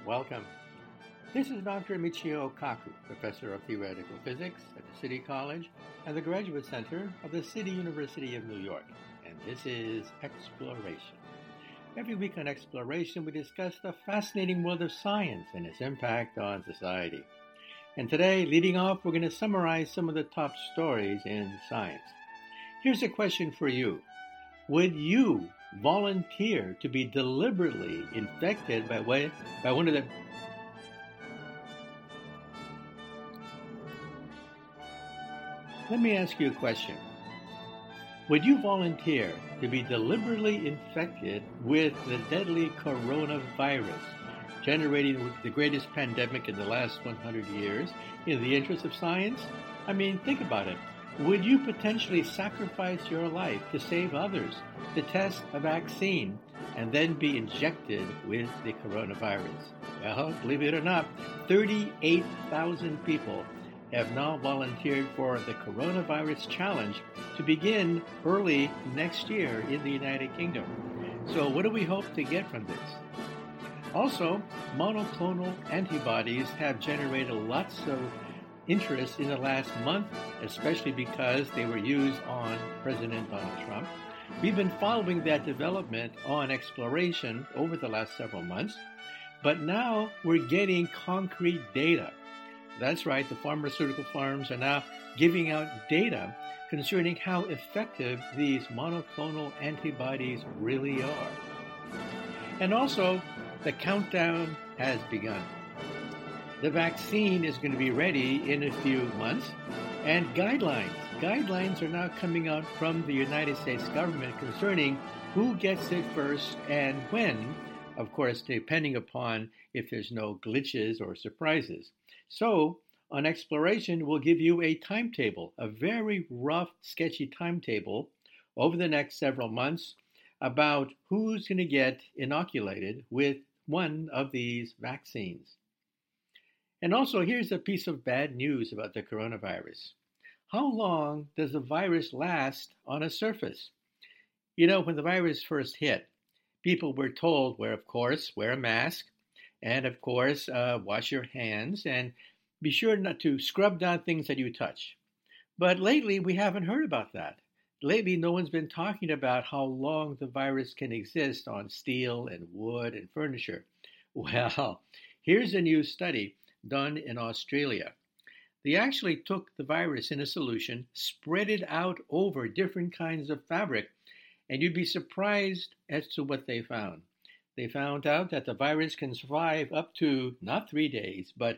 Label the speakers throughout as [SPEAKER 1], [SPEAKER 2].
[SPEAKER 1] Welcome. This is Dr. Michio Kaku, Professor of Theoretical Physics at the City College and the Graduate Center of the City University of New York, and this is Exploration. Every week on Exploration, we discuss the fascinating world of science and its impact on society. And today, leading off, we're going to summarize some of the top stories in science. Here's a question for you. Would you volunteer to be deliberately infected by one of the... Let me ask you a question. Would you volunteer to be deliberately infected with the deadly coronavirus, generating the greatest pandemic in the last 100 years, in the interest of science? I mean, think about it. Would you potentially sacrifice your life to save others, to test a vaccine, and then be injected with the coronavirus? Well, believe it or not, 38,000 people have now volunteered for the coronavirus challenge to begin early next year in the United Kingdom. So what do we hope to get from this? Also, monoclonal antibodies have generated lots of interest in the last month, especially because they were used on President Donald Trump. We've been following that development on Exploration over the last several months, but now we're getting concrete data. That's right, the pharmaceutical firms are now giving out data concerning how effective these monoclonal antibodies really are. And also, the countdown has begun. The vaccine is going to be ready in a few months, and guidelines are now coming out from the United States government concerning who gets it first and when, of course, depending upon if there's no glitches or surprises. So, on Exploration, we'll give you a timetable, a very rough, sketchy timetable over the next several months about who's going to get inoculated with one of these vaccines. And also, here's a piece of bad news about the coronavirus. How long does the virus last on a surface? You know, when the virus first hit, people were told, wear a mask, and of course, wash your hands, and be sure not to scrub down things that you touch. But lately, we haven't heard about that. Lately, no one's been talking about how long the virus can exist on steel and wood and furniture. Well, here's a new study done in Australia. They actually took the virus in a solution, spread it out over different kinds of fabric, and you'd be surprised as to what they found. They found out that the virus can survive up to not 3 days, but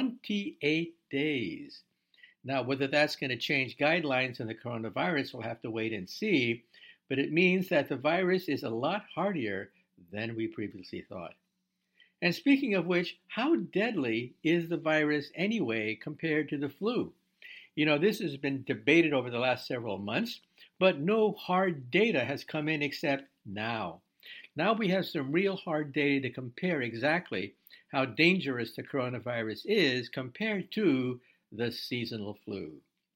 [SPEAKER 1] 28 days. Now, whether that's going to change guidelines in the coronavirus, we'll have to wait and see, but it means that the virus is a lot hardier than we previously thought. And speaking of which, how deadly is the virus anyway compared to the flu? You know, this has been debated over the last several months, but no hard data has come in except now. Now we have some real hard data to compare exactly how dangerous the coronavirus is compared to the seasonal flu.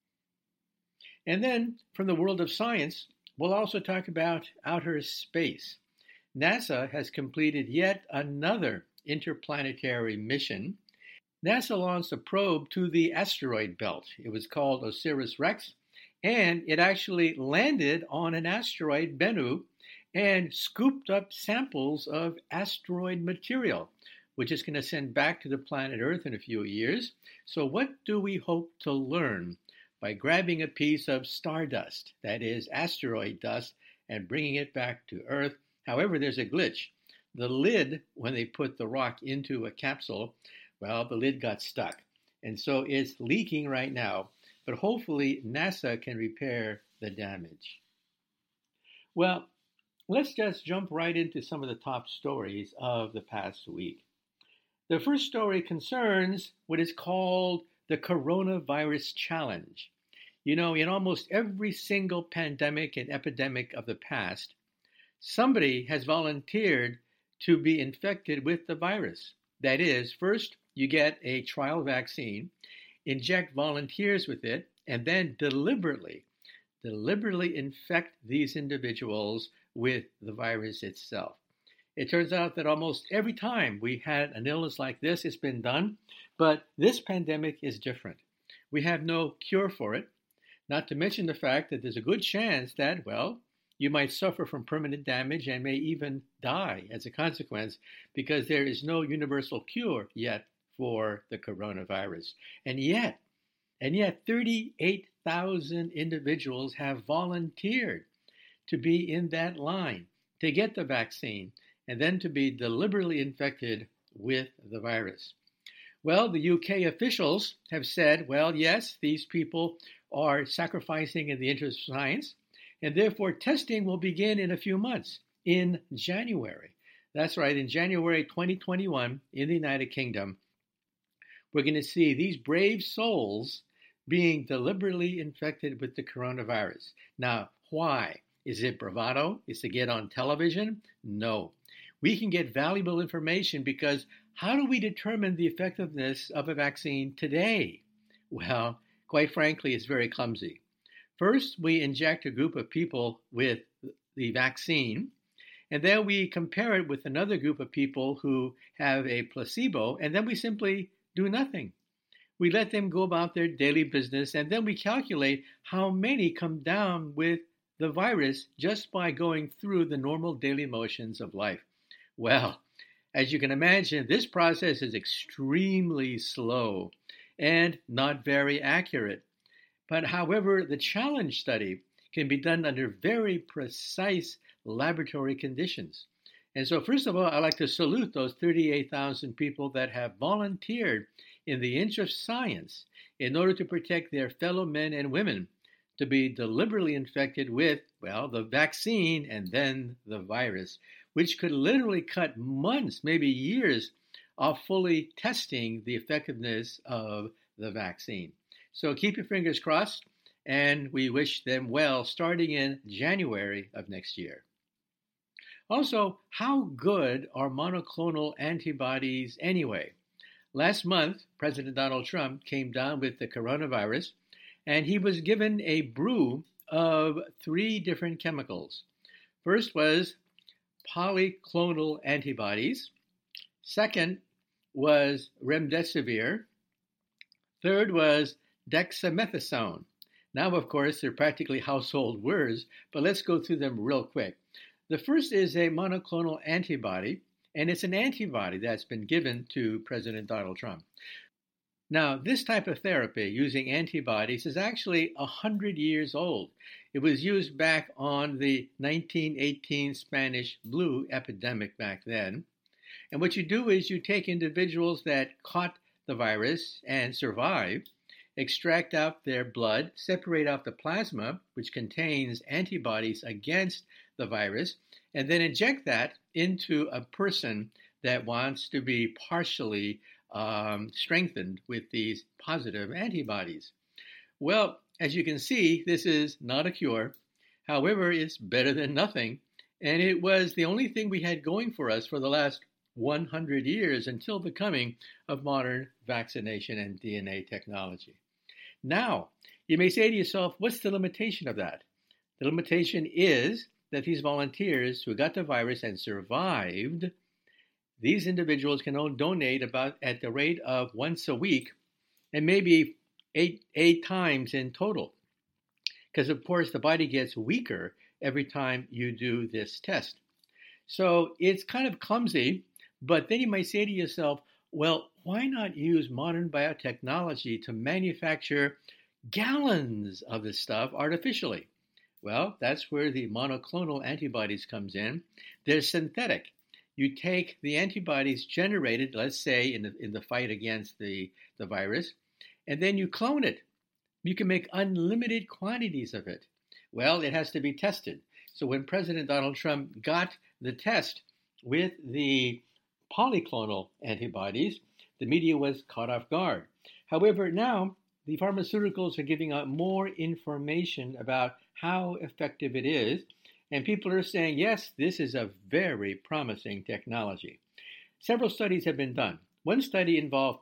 [SPEAKER 1] And then, from the world of science, we'll also talk about outer space. NASA has completed yet another interplanetary mission. NASA launched a probe to the asteroid belt. It was called OSIRIS-REx, and it actually landed on an asteroid, Bennu, and scooped up samples of asteroid material, which is going to send back to the planet Earth in a few years. So what do we hope to learn by grabbing a piece of stardust, that is asteroid dust, and bringing it back to Earth? However, there's a glitch. The lid, when they put the rock into a capsule, well, the lid got stuck. And so it's leaking right now, but hopefully NASA can repair the damage. Well, let's just jump right into some of the top stories of the past week. The first story concerns what is called the coronavirus challenge. You know, in almost every single pandemic and epidemic of the past, somebody has volunteered to be infected with the virus. That is, first you get a trial vaccine, inject volunteers with it, and then deliberately infect these individuals with the virus itself. It turns out that almost every time we had an illness like this, it's been done. But this pandemic is different. We have no cure for it, not to mention the fact that there's a good chance that, well, you might suffer from permanent damage and may even die as a consequence because there is no universal cure yet for the coronavirus. And yet, 38,000 individuals have volunteered to be in that line to get the vaccine and then to be deliberately infected with the virus. Well, the UK officials have said, well, yes, these people are sacrificing in the interest of science, and therefore testing will begin in a few months, in January. That's right, in January 2021 in the United Kingdom, we're going to see these brave souls being deliberately infected with the coronavirus. Now, why? Is it bravado? Is it to get on television? No. We can get valuable information because how do we determine the effectiveness of a vaccine today? Well, quite frankly, it's very clumsy. First, we inject a group of people with the vaccine, and then we compare it with another group of people who have a placebo, and then we simply do nothing. We let them go about their daily business, and then we calculate how many come down with the virus just by going through the normal daily motions of life. Well, as you can imagine, this process is extremely slow and not very accurate. But however, the challenge study can be done under very precise laboratory conditions. And so first of all, I'd like to salute those 38,000 people that have volunteered in the interest of science in order to protect their fellow men and women to be deliberately infected with, well, the vaccine and then the virus, which could literally cut months, maybe years, of fully testing the effectiveness of the vaccine. So keep your fingers crossed, and we wish them well starting in January of next year. Also, how good are monoclonal antibodies anyway? Last month, President Donald Trump came down with the coronavirus, and he was given a brew of 3 different chemicals. First was polyclonal antibodies. Second was remdesivir. Third was dexamethasone. Now, of course, they're practically household words, but let's go through them real quick. The first is a monoclonal antibody, and it's an antibody that's been given to President Donald Trump. Now, this type of therapy using antibodies is actually 100 years old. It was used back on the 1918 Spanish flu epidemic back then. And what you do is you take individuals that caught the virus and survived, extract out their blood, separate out the plasma, which contains antibodies against the virus, and then inject that into a person that wants to be partially strengthened with these positive antibodies. Well, as you can see, this is not a cure. However, it's better than nothing. And it was the only thing we had going for us for the last 100 years until the coming of modern vaccination and DNA technology. Now, you may say to yourself, what's the limitation of that? The limitation is that these volunteers who got the virus and survived, these individuals can only donate about at the rate of once a week and maybe eight times in total. Because, of course, the body gets weaker every time you do this test. So it's kind of clumsy, but then you might say to yourself, well, why not use modern biotechnology to manufacture gallons of this stuff artificially? Well, that's where the monoclonal antibodies comes in. They're synthetic. You take the antibodies generated, let's say, in the fight against the virus, and then you clone it. You can make unlimited quantities of it. Well, it has to be tested. So when President Donald Trump got the test with the polyclonal antibodies, the media was caught off guard. However, now the pharmaceuticals are giving out more information about how effective it is, and people are saying, yes, this is a very promising technology. Several studies have been done. One study involved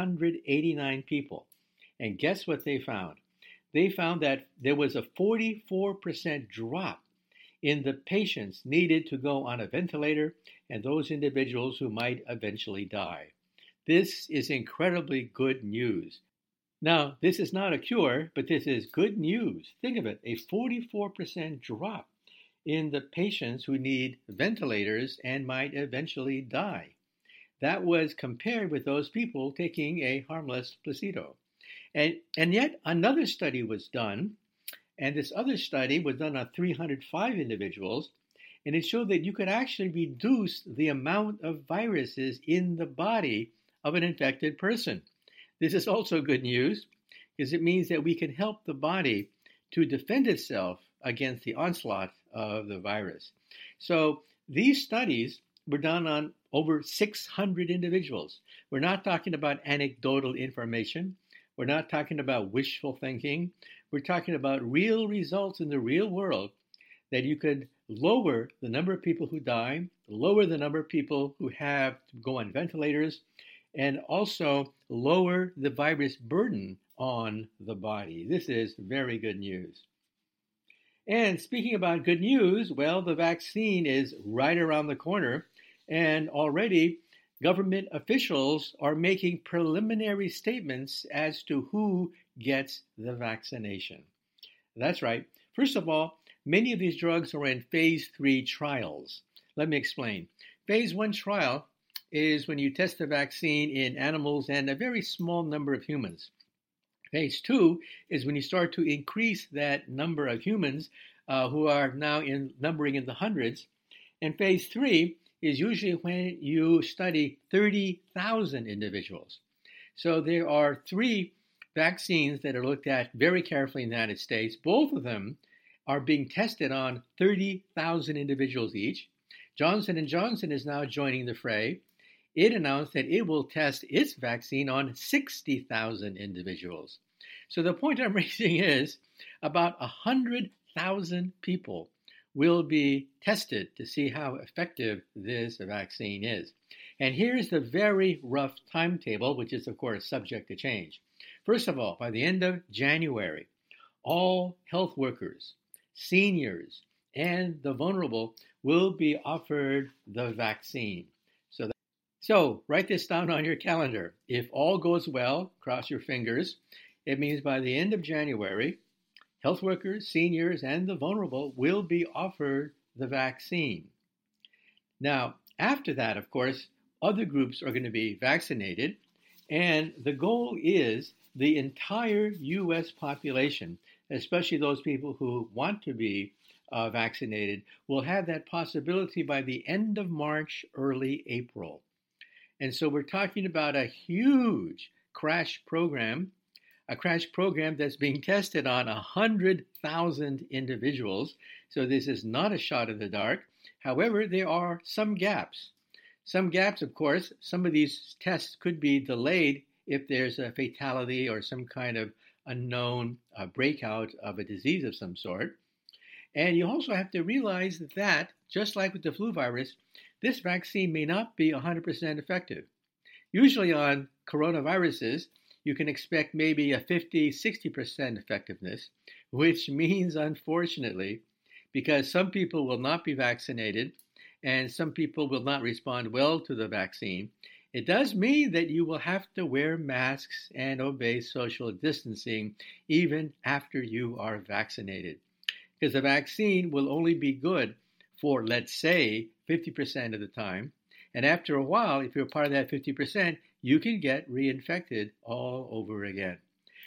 [SPEAKER 1] 389 people, and guess what they found? They found that there was a 44% drop in the patients needed to go on a ventilator and those individuals who might eventually die. This is incredibly good news. Now, this is not a cure, but this is good news. Think of it, a 44% drop in the patients who need ventilators and might eventually die. That was compared with those people taking a harmless placebo. And yet another study was done, and this other study was done on 305 individuals, and it showed that you could actually reduce the amount of viruses in the body of an infected person. This is also good news because it means that we can help the body to defend itself against the onslaught of the virus. So these studies were done on over 600 individuals. We're not talking about anecdotal information. We're not talking about wishful thinking. We're talking about real results in the real world that you could lower the number of people who die, lower the number of people who have to go on ventilators, and also lower the virus burden on the body. This is very good news. And speaking about good news, well, the vaccine is right around the corner, and already government officials are making preliminary statements as to who gets the vaccination. That's right. First of all, many of these drugs are in phase 3 trials. Let me explain. Phase 1 trial is when you test the vaccine in animals and a very small number of humans. Phase 2 is when you start to increase that number of humans who are now numbering in the hundreds. And phase 3 is usually when you study 30,000 individuals. So there are 3 vaccines that are looked at very carefully in the United States. Both of them are being tested on 30,000 individuals each. Johnson & Johnson is now joining the fray. It announced that it will test its vaccine on 60,000 individuals. So the point I'm raising is about 100,000 people will be tested to see how effective this vaccine is. And here's the very rough timetable, which is, of course, subject to change. First of all, by the end of January, all health workers, seniors, and the vulnerable will be offered the vaccine. So write this down on your calendar. If all goes well, cross your fingers, it means by the end of January, health workers, seniors, and the vulnerable will be offered the vaccine. Now, after that, of course, other groups are going to be vaccinated, and the goal is the entire U.S. population, especially those people who want to be vaccinated, will have that possibility by the end of March, early April. And so we're talking about a huge crash program, a crash program that's being tested on 100,000 individuals. So this is not a shot in the dark. However, there are some gaps. Some gaps, of course, some of these tests could be delayed if there's a fatality or some kind of unknown breakout of a disease of some sort. And you also have to realize that, just like with the flu virus, this vaccine may not be 100% effective. Usually on coronaviruses, you can expect maybe a 50-60% effectiveness, which means, unfortunately, because some people will not be vaccinated and some people will not respond well to the vaccine, it does mean that you will have to wear masks and obey social distancing even after you are vaccinated. Because the vaccine will only be good for, let's say, 50% of the time. And after a while, if you're part of that 50%, you can get reinfected all over again.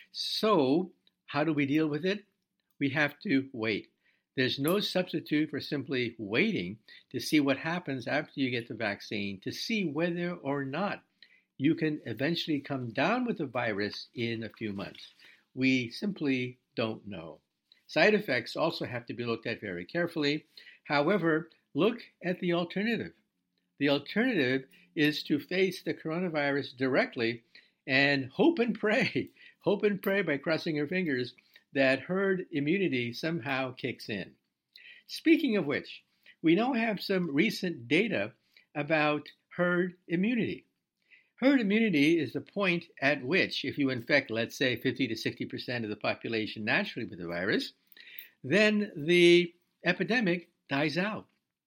[SPEAKER 1] So how do we deal with it? We have to wait. There's no substitute for simply waiting to see what happens after you get the vaccine, to see whether or not you can eventually come down with the virus in a few months. We simply don't know. Side effects also have to be looked at very carefully. However, look at the alternative. The alternative is to face the coronavirus directly and hope and pray by crossing your fingers that herd immunity somehow kicks in. Speaking of which, we now have some recent data about herd immunity. Herd immunity is the point at which, if you infect, let's say, 50 to 60% of the population naturally with the virus, then the epidemic dies out.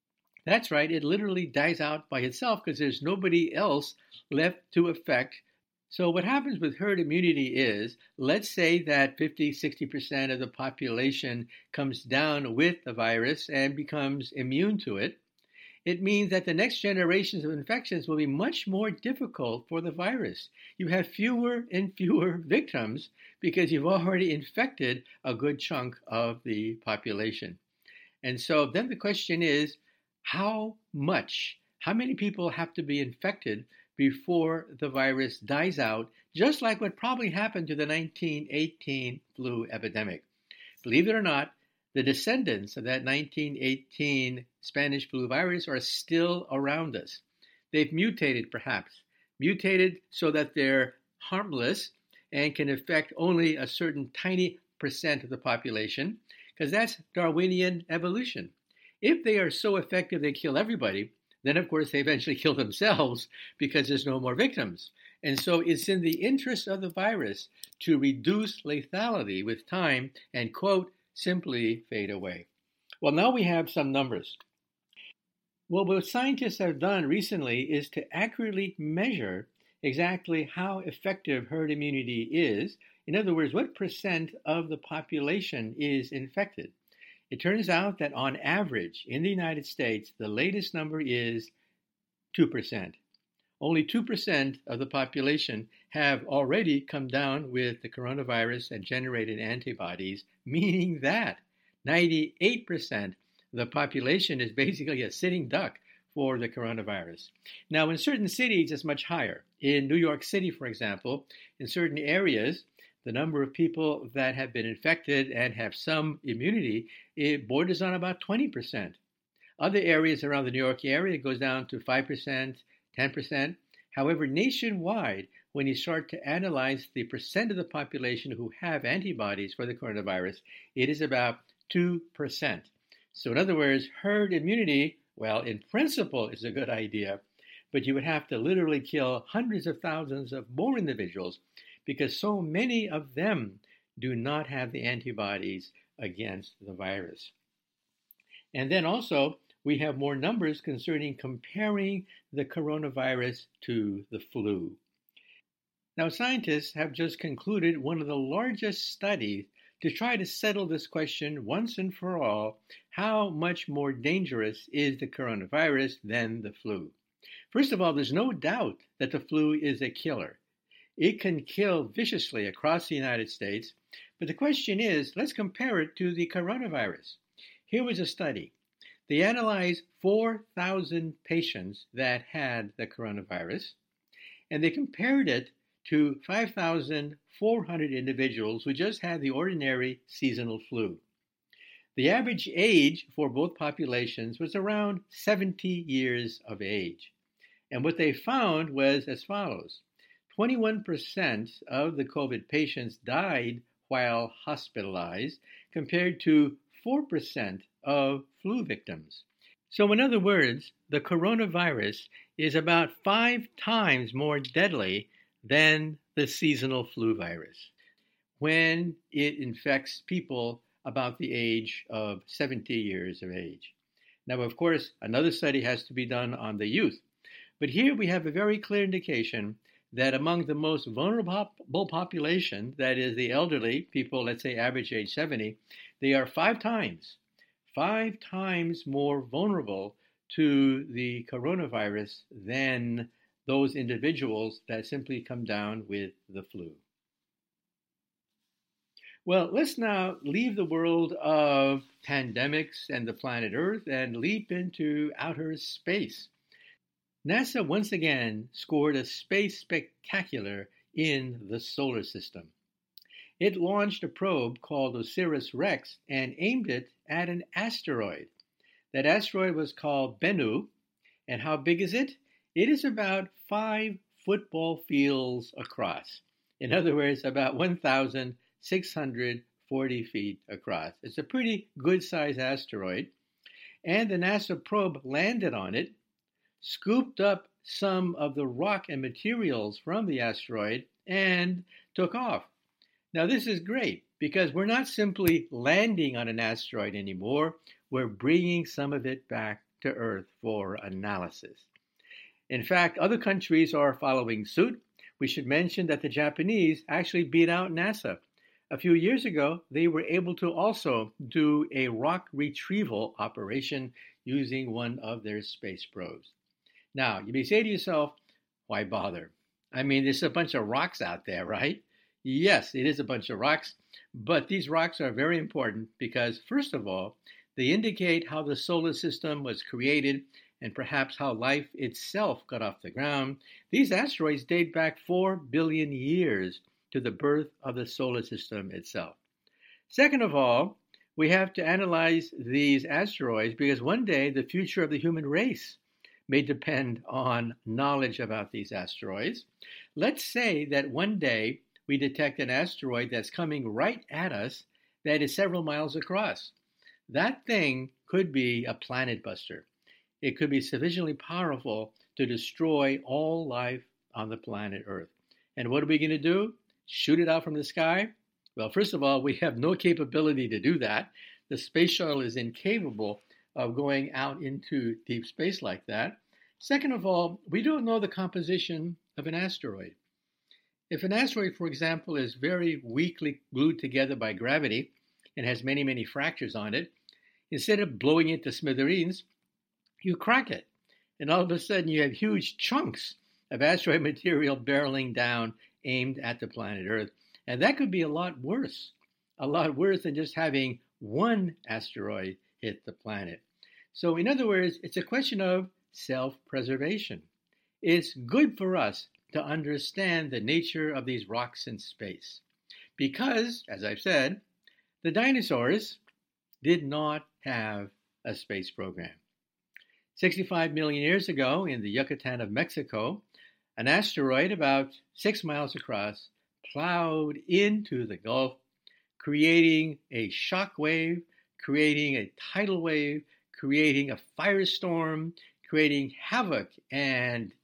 [SPEAKER 1] That's right, it literally dies out by itself because there's nobody else left to affect. So, what happens with herd immunity is, let's say that 50, 60% of the population comes down with the virus and becomes immune to it. It means that the next generations of infections will be much more difficult for the virus. You have fewer and fewer victims because you've already infected a good chunk of the population. And so then the question is, how much? How many people have to be infected before the virus dies out, just like what probably happened to the 1918 flu epidemic? Believe it or not, the descendants of that 1918 Spanish flu virus are still around us. They've mutated, perhaps, mutated so that they're harmless and can affect only a certain tiny percent of the population, because that's Darwinian evolution. If they are so effective they kill everybody, then of course they eventually kill themselves because there's no more victims. And so it's in the interest of the virus to reduce lethality with time and, quote, simply fade away. Well, now we have some numbers. Well, what scientists have done recently is to accurately measure exactly how effective herd immunity is. In other words, what percent of the population is infected. It turns out that on average in the United States, the latest number is 2%. Only 2% of the population have already come down with the coronavirus and generated antibodies, meaning that 98% of the population is basically a sitting duck for the coronavirus. Now, in certain cities, it's much higher. In New York City, for example, in certain areas, the number of people that have been infected and have some immunity, it borders on about 20%. Other areas around the New York area goes down to 5%, 10%. However, nationwide, when you start to analyze the percent of the population who have antibodies for the coronavirus, it is about 2%. So in other words, herd immunity, well, in principle, is a good idea, but you would have to literally kill hundreds of thousands of more individuals because so many of them do not have the antibodies against the virus. And then also, we have more numbers concerning comparing the coronavirus to the flu. Now, scientists have just concluded one of the largest studies to try to settle this question once and for all: how much more dangerous is the coronavirus than the flu? First of all, there's no doubt that the flu is a killer. It can kill viciously across the United States, but the question is, let's compare it to the coronavirus. Here was a study. They analyzed 4,000 patients that had the coronavirus, and they compared it to 5,400 individuals who just had the ordinary seasonal flu. The average age for both populations was around 70 years of age. And what they found was as follows. 21% of the COVID patients died while hospitalized, compared to 4% of flu victims. So in other words, the coronavirus is about 5 times more deadly than the seasonal flu virus when it infects people about the age of 70 years of age. Now, of course, another study has to be done on the youth. But here we have a very clear indication that among the most vulnerable population, that is the elderly, people, let's say average age 70, they are 5 times more vulnerable to the coronavirus than those individuals that simply come down with the flu. Well, let's now leave the world of pandemics and the planet Earth and leap into outer space. NASA once again scored a space spectacular in the solar system. It launched a probe called OSIRIS-REx and aimed it at an asteroid. That asteroid was called Bennu, and how big is it? It is about 5 football fields across. In other words, about 1,640 feet across. It's a pretty good-sized asteroid, and the NASA probe landed on it, scooped up some of the rock and materials from the asteroid, and took off. Now, this is great because we're not simply landing on an asteroid anymore. We're bringing some of it back to Earth for analysis. In fact, other countries are following suit. We should mention that the Japanese actually beat out NASA. A few years ago, they were able to also do a rock retrieval operation using one of their space probes. Now, you may say to yourself, why bother? I mean, there's a bunch of rocks out there, right? Yes, it is a bunch of rocks, but these rocks are very important because, first of all, they indicate how the solar system was created and perhaps how life itself got off the ground. These asteroids date back 4 billion years to the birth of the solar system itself. Second of all, we have to analyze these asteroids because one day the future of the human race may depend on knowledge about these asteroids. Let's say that one day we detect an asteroid that's coming right at us that is several miles across. That thing could be a planet buster. It could be sufficiently powerful to destroy all life on the planet Earth. And what are we going to do? Shoot it out from the sky? Well, first of all, we have no capability to do that. The space shuttle is incapable of going out into deep space like that. Second of all, we don't know the composition of an asteroid. If an asteroid, for example, is very weakly glued together by gravity and has many, many fractures on it, instead of blowing it to smithereens, you crack it. And all of a sudden you have huge chunks of asteroid material barreling down aimed at the planet Earth. And that could be a lot worse than just having one asteroid hit the planet. So in other words, it's a question of self-preservation. It's good for us to understand the nature of these rocks in space. Because, as I've said, the dinosaurs did not have a space program. 65 million years ago in the Yucatan of Mexico, an asteroid about 6 miles across plowed into the Gulf, creating a shock wave, creating a tidal wave, creating a firestorm, creating havoc and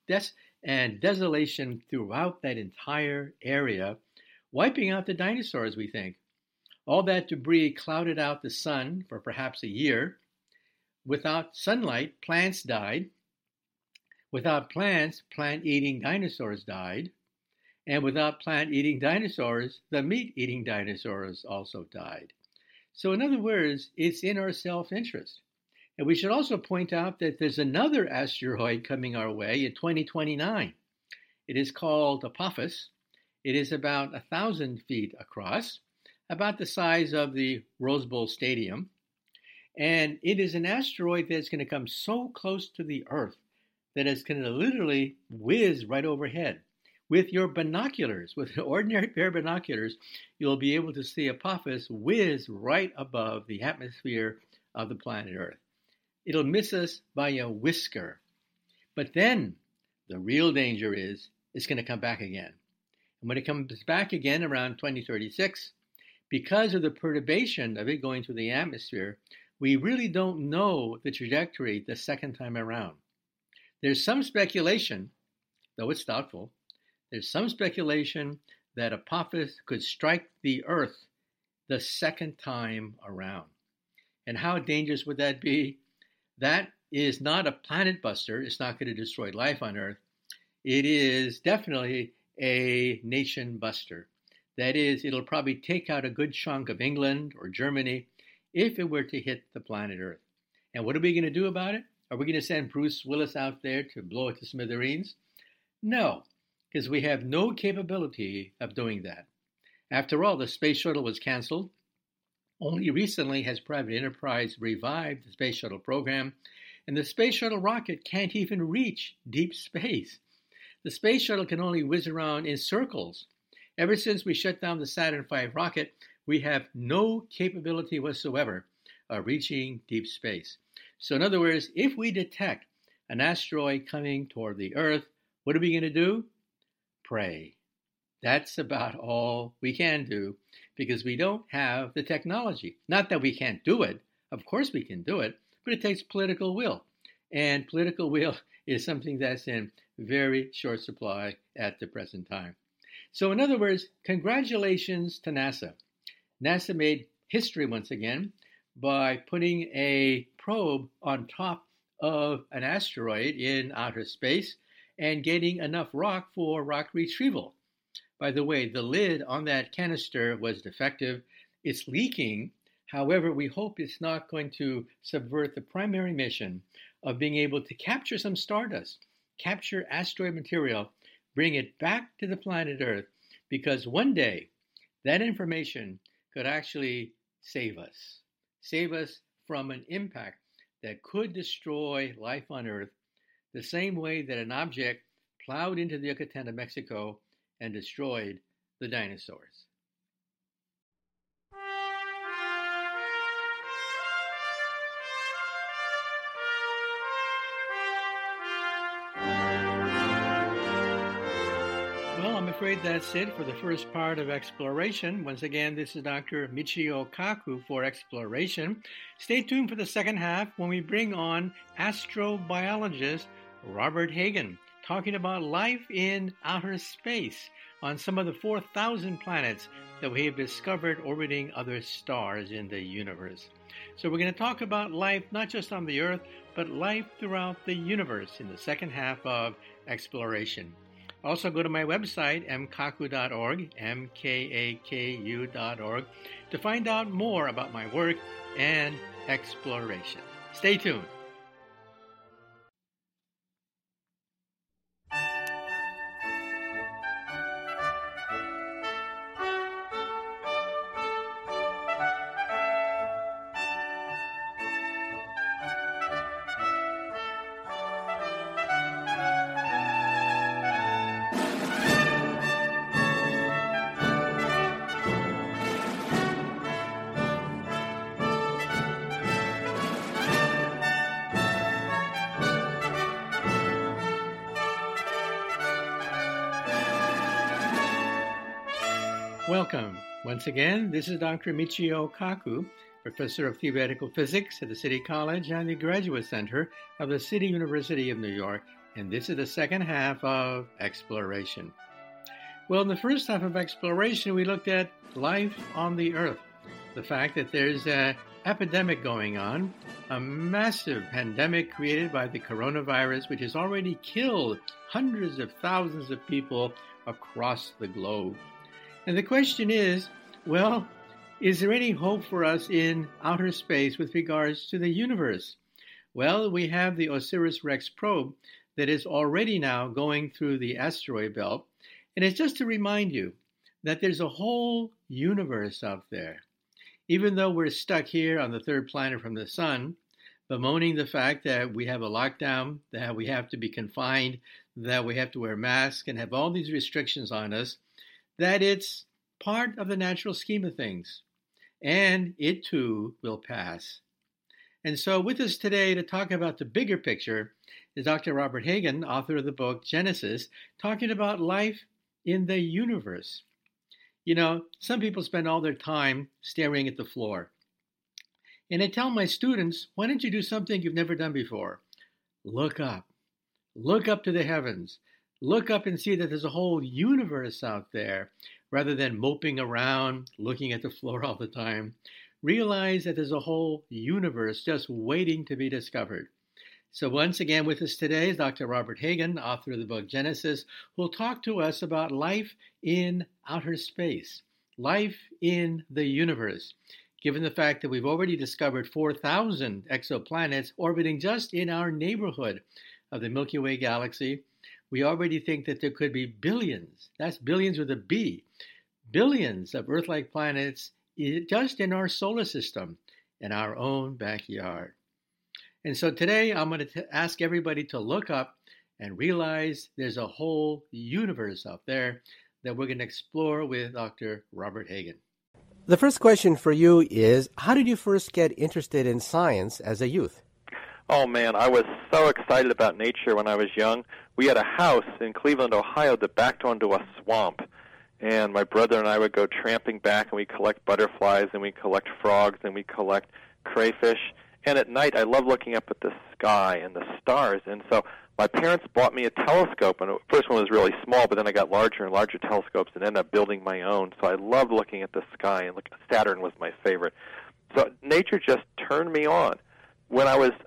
[SPEAKER 1] desolation throughout that entire area, wiping out the dinosaurs, we think. All that debris clouded out the sun for perhaps a year. Without sunlight, plants died. Without plants, plant-eating dinosaurs died. And without plant-eating dinosaurs, the meat-eating dinosaurs also died. So in other words, it's in our self-interest. And we should also point out that there's another asteroid coming our way in 2029. It is called Apophis. It is about 1,000 feet across, about the size of the Rose Bowl Stadium. And it is an asteroid that's going to come so close to the Earth that it's going to literally whiz right overhead. With your binoculars, with an ordinary pair of binoculars, you'll be able to see Apophis whiz right above the atmosphere of the planet Earth. It'll miss us by a whisker. But then the real danger is it's going to come back again. And when it comes back again around 2036, because of the perturbation of it going through the atmosphere, we really don't know the trajectory the second time around. There's some speculation, though it's doubtful, there's some speculation that Apophis could strike the Earth the second time around. And how dangerous would that be? That is not a planet buster. It's not going to destroy life on Earth. It is definitely a nation buster. That is, it'll probably take out a good chunk of England or Germany if it were to hit the planet Earth. And what are we going to do about it? Are we going to send Bruce Willis out there to blow it to smithereens? No, because we have no capability of doing that. After all, the space shuttle was canceled. Only recently has private enterprise revived the space shuttle program, and the space shuttle rocket can't even reach deep space. The space shuttle can only whiz around in circles. Ever since we shut down the Saturn V rocket, we have no capability whatsoever of reaching deep space. So in other words, if we detect an asteroid coming toward the Earth, what are we going to do? Pray. That's about all we can do because we don't have the technology. Not that we can't do it. Of course we can do it, but it takes political will. And political will is something that's in very short supply at the present time. So in other words, congratulations to NASA. NASA made history once again by putting a probe on top of an asteroid in outer space and getting enough rock for rock retrieval. By the way, the lid on that canister was defective. It's leaking. However, we hope it's not going to subvert the primary mission of being able to capture some stardust, capture asteroid material, bring it back to the planet Earth, because one day that information could actually save us from an impact that could destroy life on Earth, the same way that an object plowed into the Yucatan of Mexico and destroyed the dinosaurs. Well, I'm afraid that's it for the first part of Exploration. Once again, this is Dr. Michio Kaku for Exploration. Stay tuned for the second half when we bring on astrobiologist Robert Hagen, talking about life in outer space on some of the 4,000 planets that we have discovered orbiting other stars in the universe. So we're going to talk about life not just on the Earth, but life throughout the universe in the second half of Exploration. Also, go to my website, mkaku.org, mkaku.org, to find out more about my work and exploration. Stay tuned. Welcome. Once again, this is Dr. Michio Kaku, Professor of Theoretical Physics at the City College and the Graduate Center of the City University of New York, and this is the second half of Exploration. Well, in the first half of Exploration, we looked at life on the Earth, the fact that there's an epidemic going on, a massive pandemic created by the coronavirus, which has already killed hundreds of thousands of people across the globe. And the question is, well, is there any hope for us in outer space with regards to the universe? Well, we have the OSIRIS-REx probe that is already now going through the asteroid belt. And it's just to remind you that there's a whole universe out there. Even though we're stuck here on the third planet from the sun, bemoaning the fact that we have a lockdown, that we have to be confined, that we have to wear masks and have all these restrictions on us, that it's part of the natural scheme of things, and it too will pass. And so with us today to talk about the bigger picture is Dr. Robert Hagen, author of the book Genesis, talking about life in the universe. You know, some people spend all their time staring at the floor. And I tell my students, why don't you do something you've never done before? Look up. Look up to the heavens. Look up and see that there's a whole universe out there, rather than moping around, looking at the floor all the time. Realize that there's a whole universe just waiting to be discovered. So once again with us today is Dr. Robert Hagen, author of the book Genesis, who will talk to us about life in outer space, life in the universe. Given the fact that we've already discovered 4,000 exoplanets orbiting just in our neighborhood of the Milky Way galaxy, we already think that there could be billions, that's billions with a B, billions of Earth-like planets just in our solar system, in our own backyard. And so today I'm going to ask everybody to look up and realize there's a whole universe out there that we're going to explore with Dr. Robert Hagen.
[SPEAKER 2] The first question for you is, how did you first get interested in science as a youth?
[SPEAKER 3] Oh, man, I was so excited about nature when I was young. We had a house in Cleveland, Ohio that backed onto a swamp. And my brother and I would go tramping back, and we'd collect butterflies, and we'd collect frogs, and we'd collect crayfish. And at night, I loved looking up at the sky and the stars. And so my parents bought me a telescope. And the first one was really small, but then I got larger and larger telescopes and ended up building my own. So I loved looking at the sky, and Saturn was my favorite. So nature just turned me on. When I was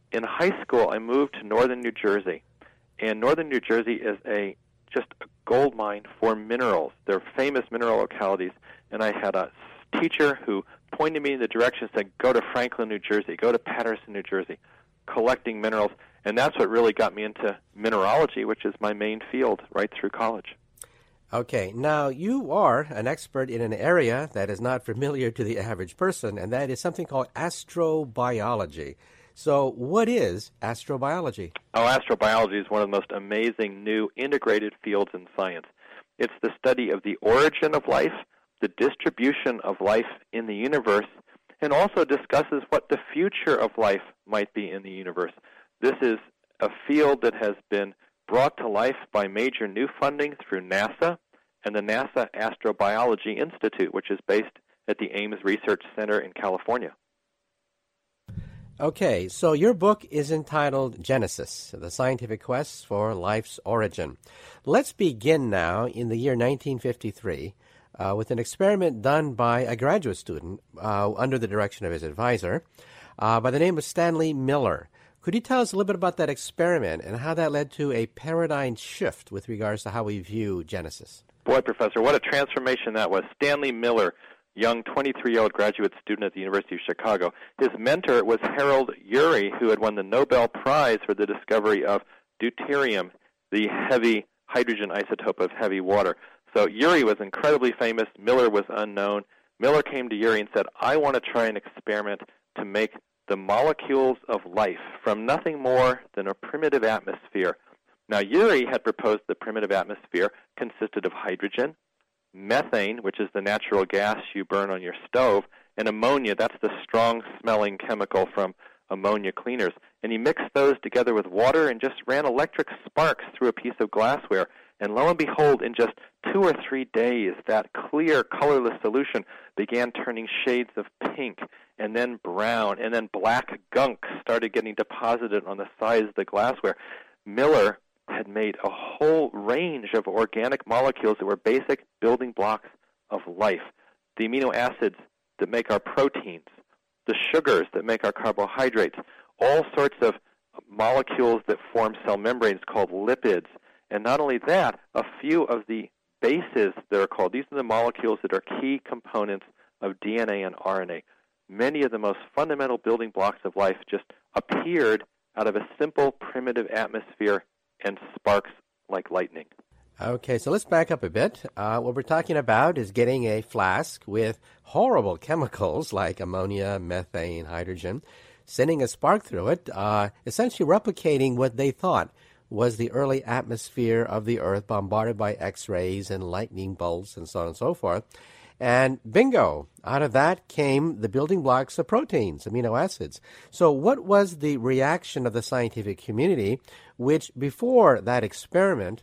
[SPEAKER 3] in high school, I moved to northern New Jersey, and northern New Jersey is just a gold mine for minerals. They're famous mineral localities, and I had a teacher who pointed me in the direction, said, go to Franklin, New Jersey, go to Patterson, New Jersey, collecting minerals, and that's what really got me into mineralogy, which is my main field right through college.
[SPEAKER 2] Okay, now you are an expert in an area that is not familiar to the average person, and that is something called astrobiology. So what is astrobiology?
[SPEAKER 3] Oh, astrobiology is one of the most amazing new integrated fields in science. It's the study of the origin of life, the distribution of life in the universe, and also discusses what the future of life might be in the universe. This is a field that has been brought to life by major new funding through NASA and the NASA Astrobiology Institute, which is based at the Ames Research Center in California.
[SPEAKER 2] Okay, so your book is entitled Genesis, The Scientific Quest for Life's Origin. Let's begin now in the year 1953 with an experiment done by a graduate student under the direction of his advisor by the name of Stanley Miller. Could you tell us a little bit about that experiment and how that led to a paradigm shift with regards to how we view Genesis?
[SPEAKER 3] Boy, Professor, what a transformation that was. Stanley Miller, young 23-year-old graduate student at the University of Chicago. His mentor was Harold Urey, who had won the Nobel Prize for the discovery of deuterium, the heavy hydrogen isotope of heavy water. So Urey was incredibly famous. Miller was unknown. Miller came to Urey and said, I want to try an experiment to make the molecules of life from nothing more than a primitive atmosphere. Now, Urey had proposed the primitive atmosphere consisted of hydrogen, methane, which is the natural gas you burn on your stove, and ammonia, that's the strong-smelling chemical from ammonia cleaners. And he mixed those together with water and just ran electric sparks through a piece of glassware. And lo and behold, in just 2 or 3 days, that clear, colorless solution began turning shades of pink and then brown, and then black gunk started getting deposited on the sides of the glassware. Miller had made a whole range of organic molecules that were basic building blocks of life. The amino acids that make our proteins, the sugars that make our carbohydrates, all sorts of molecules that form cell membranes called lipids. And not only that, a few of the bases that are called, these are the molecules that are key components of DNA and RNA. Many of the most fundamental building blocks of life just appeared out of a simple primitive atmosphere and sparks like lightning.
[SPEAKER 2] Okay, so let's back up a bit. What we're talking about is getting a flask with horrible chemicals like ammonia, methane, hydrogen, sending a spark through it, essentially replicating what they thought was the early atmosphere of the Earth bombarded by X-rays and lightning bolts and so on and so forth. And bingo, out of that came the building blocks of proteins, amino acids. So what was the reaction of the scientific community, which before that experiment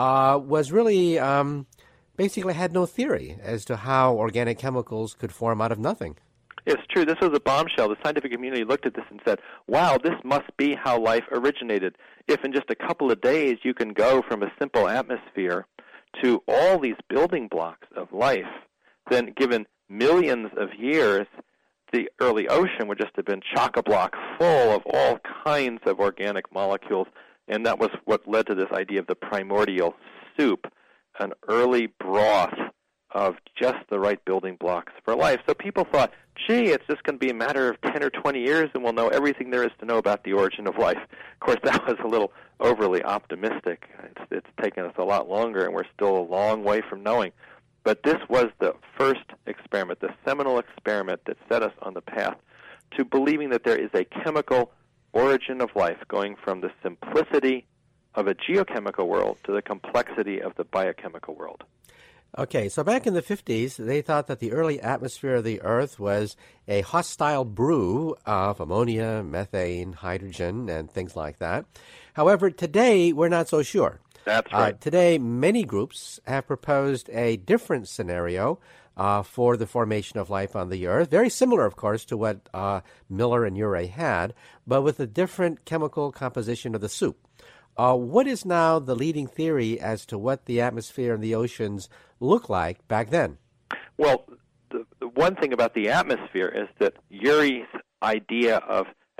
[SPEAKER 2] was really basically had no theory as to how organic chemicals could form out of nothing?
[SPEAKER 3] It's true. This was a bombshell. The scientific community looked at this and said, wow, this must be how life originated. If in just a couple of days you can go from a simple atmosphere to all these building blocks of life, then given millions of years, the early ocean would just have been chock-a-block full of all kinds of organic molecules, and that was what led to this idea of the primordial soup, an early broth of just the right building blocks for life. So people thought, gee, it's just going to be a matter of 10 or 20 years and we'll know everything there is to know about the origin of life. Of course, that was a little overly optimistic. It's taken us a lot longer, and we're still a long way from knowing. But this was the first experiment, the seminal experiment that set us on the path to believing that there is a chemical origin of life going from the simplicity of a geochemical world to the complexity of the biochemical world.
[SPEAKER 2] Okay, so back in the 50s, they thought that the early atmosphere of the Earth was a hostile brew of ammonia, methane, hydrogen, and things like that. However, today, we're not so sure.
[SPEAKER 3] That's right.
[SPEAKER 2] Today, many groups have proposed a different scenario for the formation of life on the Earth. Very similar, of course, to what Miller and Urey had, but with a different chemical composition of the soup. What is now the leading theory as to what the atmosphere and the oceans look like back then? Well,
[SPEAKER 3] the one thing about the atmosphere is that Urey's idea of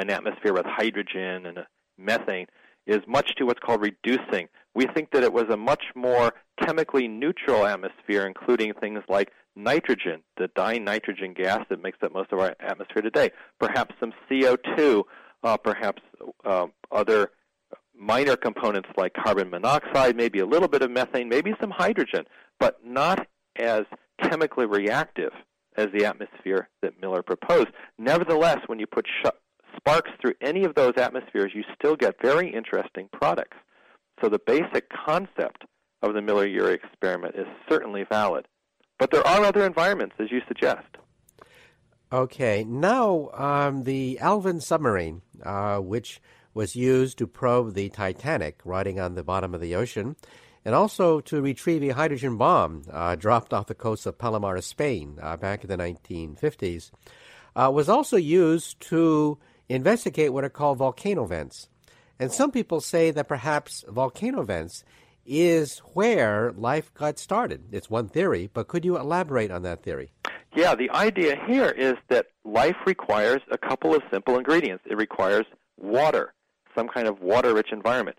[SPEAKER 3] an atmosphere with hydrogen and methane, is much to what's called reducing. We think that it was a much more chemically neutral atmosphere, including things like nitrogen, the dinitrogen gas that makes up most of our atmosphere today, perhaps some CO2, perhaps other minor components like carbon monoxide, maybe a little bit of methane, maybe some hydrogen, but not as chemically reactive as the atmosphere that Miller proposed. Nevertheless, when you put sparks through any of those atmospheres, you still get very interesting products. So the basic concept of the Miller-Urey experiment is certainly valid. But there are other environments, as you suggest.
[SPEAKER 2] Okay. Now, the Alvin submarine, which was used to probe the Titanic riding on the bottom of the ocean, and also to retrieve a hydrogen bomb dropped off the coast of Palomar, Spain, back in the 1950s, was also used to investigate what are called volcano vents. And some people say that perhaps volcano vents is where life got started. It's one theory, but could you elaborate on that theory?
[SPEAKER 3] Yeah, the idea here is that life requires a couple of simple ingredients. It requires water, some kind of water-rich environment.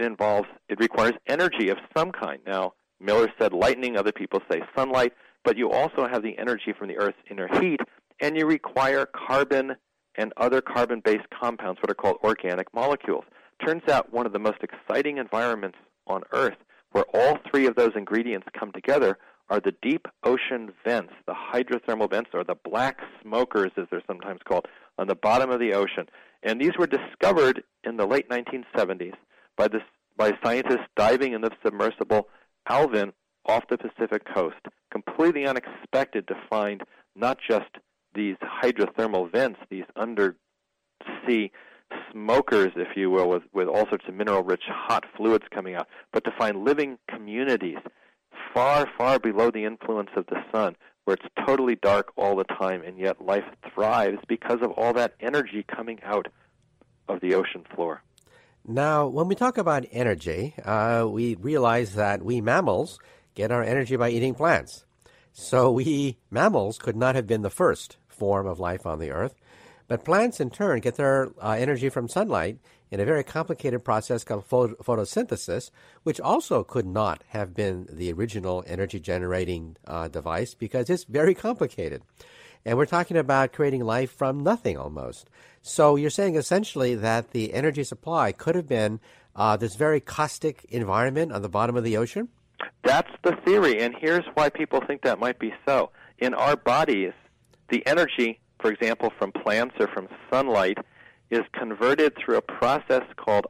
[SPEAKER 3] It requires energy of some kind. Now, Miller said lightning, other people say sunlight, but you also have the energy from the Earth's inner heat, and you require carbon and other carbon-based compounds, what are called organic molecules. Turns out one of the most exciting environments on Earth where all three of those ingredients come together are the deep ocean vents, the hydrothermal vents, or the black smokers, as they're sometimes called, on the bottom of the ocean. And these were discovered in the late 1970s by scientists diving in the submersible Alvin off the Pacific coast. Completely unexpected to find not just these hydrothermal vents, these undersea smokers, if you will, with all sorts of mineral-rich hot fluids coming out, but to find living communities far, far below the influence of the sun, where it's totally dark all the time, and yet life thrives because of all that energy coming out of the ocean floor.
[SPEAKER 2] Now, when we talk about energy, we realize that we mammals get our energy by eating plants. So we mammals could not have been the first form of life on the Earth, but plants in turn get their energy from sunlight in a very complicated process called photosynthesis, which also could not have been the original energy-generating device because it's very complicated. And we're talking about creating life from nothing almost. So you're saying essentially that the energy supply could have been this very caustic environment on the bottom of the ocean?
[SPEAKER 3] That's the theory, and here's why people think that might be so. In our bodies, the energy, for example, from plants or from sunlight, is converted through a process called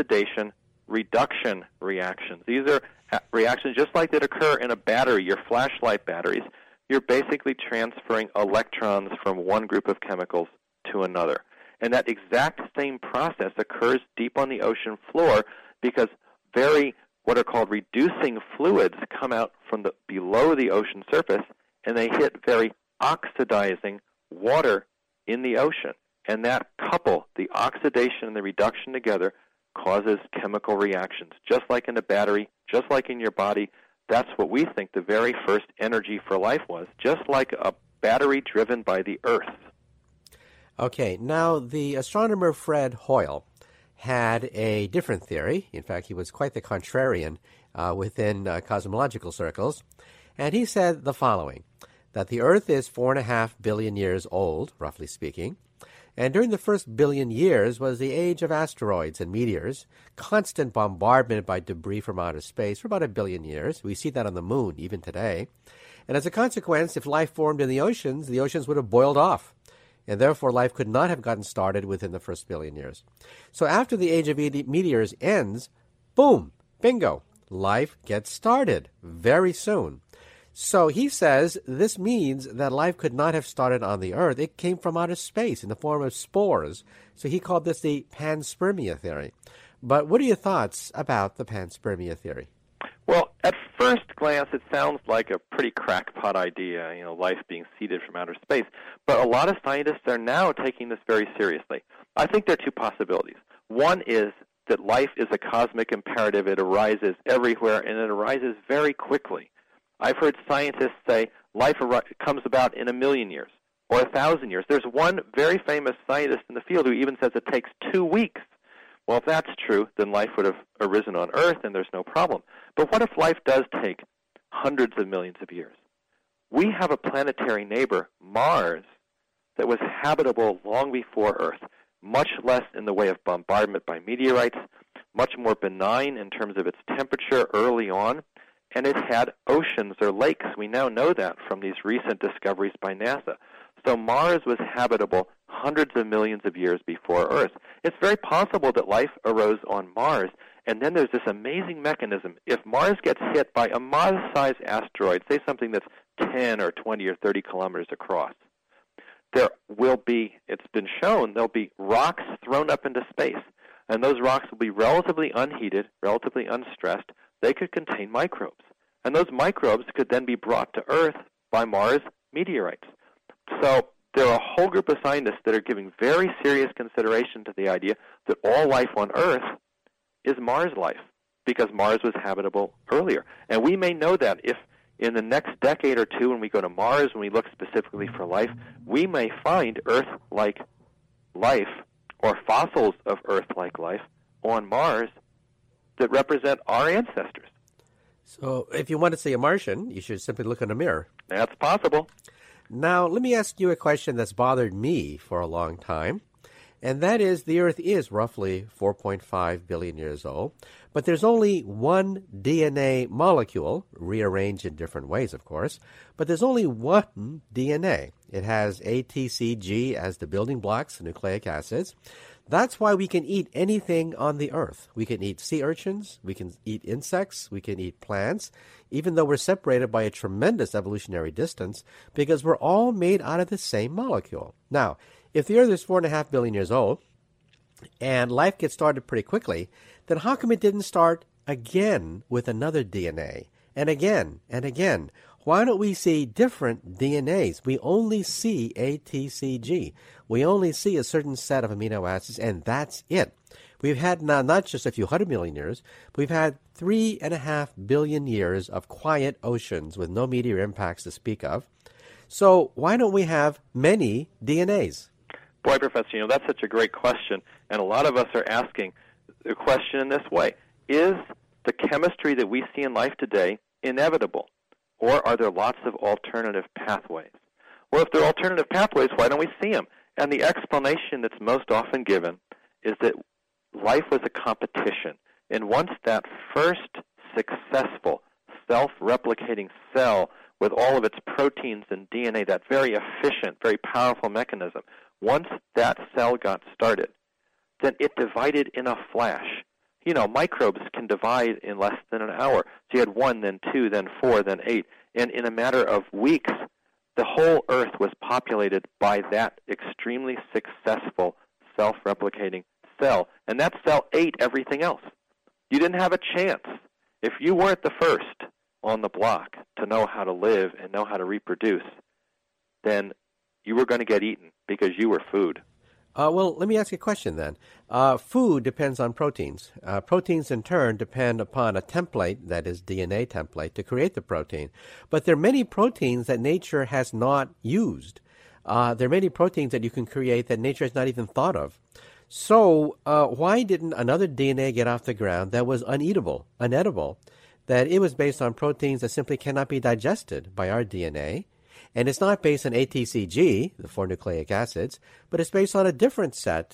[SPEAKER 3] oxidation-reduction reactions. These are reactions just like that occur in a battery, your flashlight batteries. You're basically transferring electrons from one group of chemicals to another. And that exact same process occurs deep on the ocean floor because what are called reducing fluids come out from below the ocean surface, and they hit very oxidizing water in the ocean. And that couple, the oxidation and the reduction together, causes chemical reactions, just like in a battery, just like in your body. That's what we think the very first energy for life was, just like a battery driven by the Earth.
[SPEAKER 2] Okay, now the astronomer Fred Hoyle had a different theory. In fact, he was quite the contrarian within cosmological circles. And he said the following, that the Earth is 4.5 billion years old, roughly speaking. And during the first billion years was the age of asteroids and meteors, constant bombardment by debris from outer space for about 1 billion years. We see that on the moon even today. And as a consequence, if life formed in the oceans would have boiled off. And therefore, life could not have gotten started within the first billion years. So after the age of meteors ends, boom, bingo, life gets started very soon. So he says this means that life could not have started on the Earth. It came from outer space in the form of spores. So he called this the panspermia theory. But what are your thoughts about the panspermia theory?
[SPEAKER 3] Well, at first glance, it sounds like a pretty crackpot idea, life being seeded from outer space. But a lot of scientists are now taking this very seriously. I think there are two possibilities. One is that life is a cosmic imperative. It arises everywhere, and it arises very quickly. I've heard scientists say life comes about in 1 million years. or 1,000 years. There's one very famous scientist in the field who even says it takes 2 weeks. Well, if that's true, then life would have arisen on Earth, and there's no problem. But what if life does take hundreds of millions of years? We have a planetary neighbor, Mars, that was habitable long before Earth, much less in the way of bombardment by meteorites, much more benign in terms of its temperature early on, and it had oceans or lakes. We now know that from these recent discoveries by NASA. So Mars was habitable hundreds of millions of years before Earth. It's very possible that life arose on Mars, and then there's this amazing mechanism. If Mars gets hit by a modest-sized asteroid, say something that's 10 or 20 or 30 kilometers across, there will be, it's been shown, there'll be rocks thrown up into space, and those rocks will be relatively unheated, relatively unstressed. They could contain microbes, and those microbes could then be brought to Earth by Mars meteorites. So there are a whole group of scientists that are giving very serious consideration to the idea that all life on Earth is Mars life, because Mars was habitable earlier. And we may know that if in the next decade or two, when we go to Mars, when we look specifically for life, we may find Earth-like life or fossils of Earth-like life on Mars that represent our ancestors.
[SPEAKER 2] So if you want to see a Martian, you should simply look in a mirror.
[SPEAKER 3] That's possible.
[SPEAKER 2] Now, let me ask you a question that's bothered me for a long time, and that is the Earth is roughly 4.5 billion years old, but there's only one DNA molecule, rearranged in different ways, of course, but there's only one DNA. It has A, T, C, G as the building blocks, the nucleic acids. That's why we can eat anything on the Earth. We can eat sea urchins, we can eat insects, we can eat plants, even though we're separated by a tremendous evolutionary distance, because we're all made out of the same molecule. Now, if the Earth is 4.5 billion years old, and life gets started pretty quickly, then how come it didn't start again with another DNA, and again, and again? Why don't we see different DNAs? We only see ATCG. We only see a certain set of amino acids, and that's it. We've had now not just a few 100 million years, but we've had 3.5 billion years of quiet oceans with no meteor impacts to speak of. So why don't we have many DNAs?
[SPEAKER 3] Boy, Professor, that's such a great question, and a lot of us are asking the question in this way. Is the chemistry that we see in life today inevitable? Or are there lots of alternative pathways? Well, if there are alternative pathways, why don't we see them? And the explanation that's most often given is that life was a competition. And once that first successful self-replicating cell with all of its proteins and DNA, that very efficient, very powerful mechanism, once that cell got started, then it divided in a flash. You know, microbes can divide in less than an hour. So you had 1, then 2, then 4, then 8. And in a matter of weeks, the whole Earth was populated by that extremely successful self-replicating cell. And that cell ate everything else. You didn't have a chance. If you weren't the first on the block to know how to live and know how to reproduce, then you were going to get eaten because you were food.
[SPEAKER 2] Well, let me ask you a question then. Food depends on proteins. Proteins, in turn, depend upon a template, that is DNA template, to create the protein. But there are many proteins that nature has not used. There are many proteins that you can create that nature has not even thought of. So why didn't another DNA get off the ground that was unedible, that it was based on proteins that simply cannot be digested by our DNA? And it's not based on ATCG, the 4 nucleic acids, but it's based on a different set,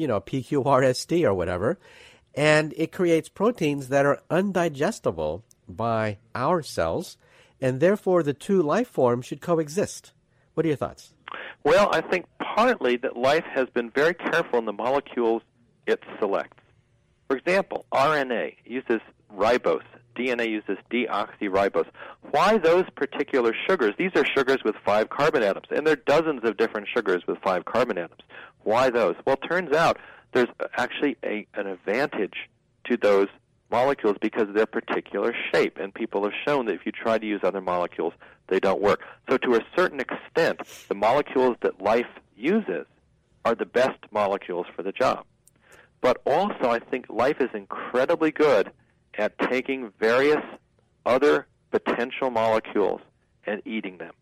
[SPEAKER 2] PQRST or whatever. And it creates proteins that are undigestible by our cells, and therefore the two life forms should coexist. What are your thoughts?
[SPEAKER 3] Well, I think partly that life has been very careful in the molecules it selects. For example, RNA uses ribose. DNA uses deoxyribose. Why those particular sugars? These are sugars with 5 carbon atoms, and there are dozens of different sugars with 5 carbon atoms. Why those? Well, it turns out there's actually an advantage to those molecules because of their particular shape, and people have shown that if you try to use other molecules, they don't work. So to a certain extent, the molecules that life uses are the best molecules for the job. But also, I think life is incredibly good at taking various other potential molecules and eating them.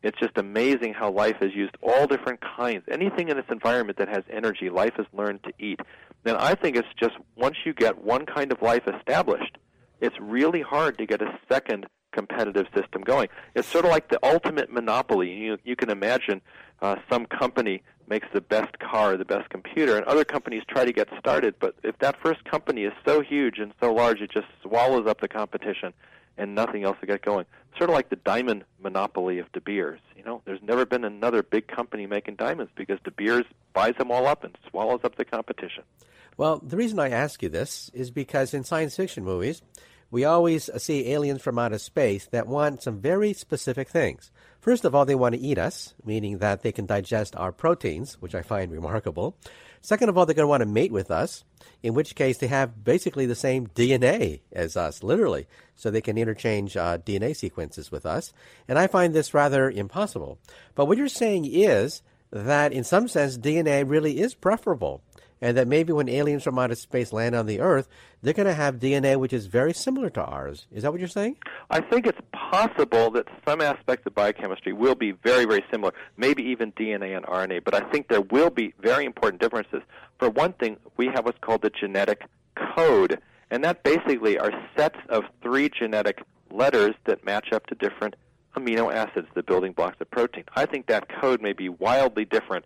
[SPEAKER 3] It's just amazing how life has used all different kinds. Anything in its environment that has energy, life has learned to eat. And I think it's just once you get one kind of life established, it's really hard to get a second competitive system going. It's sort of like the ultimate monopoly. You can imagine some company makes the best car, the best computer, and other companies try to get started. But if that first company is so huge and so large, it just swallows up the competition and nothing else to get going. Sort of like the diamond monopoly of De Beers. There's never been another big company making diamonds because De Beers buys them all up and swallows up the competition.
[SPEAKER 2] Well, the reason I ask you this is because in science fiction movies, we always see aliens from outer space that want some very specific things. First of all, they want to eat us, meaning that they can digest our proteins, which I find remarkable. Second of all, they're going to want to mate with us, in which case they have basically the same DNA as us, literally, so they can interchange DNA sequences with us. And I find this rather impossible. But what you're saying is that in some sense, DNA really is preferable, and that maybe when aliens from outer space land on the Earth, they're going to have DNA which is very similar to ours. Is that what you're saying?
[SPEAKER 3] I think it's possible that some aspects of biochemistry will be very, very similar, maybe even DNA and RNA, but I think there will be very important differences. For one thing, we have what's called the genetic code, and that basically are sets of 3 genetic letters that match up to different amino acids, the building blocks of protein. I think that code may be wildly different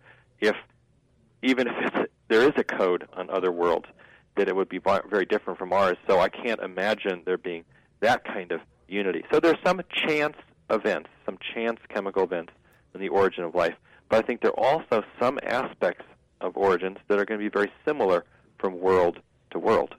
[SPEAKER 3] even if there is a code on other worlds, that it would be very different from ours. So I can't imagine there being that kind of unity. So there's some chance events, some chance chemical events in the origin of life. But I think there are also some aspects of origins that are going to be very similar from world to world.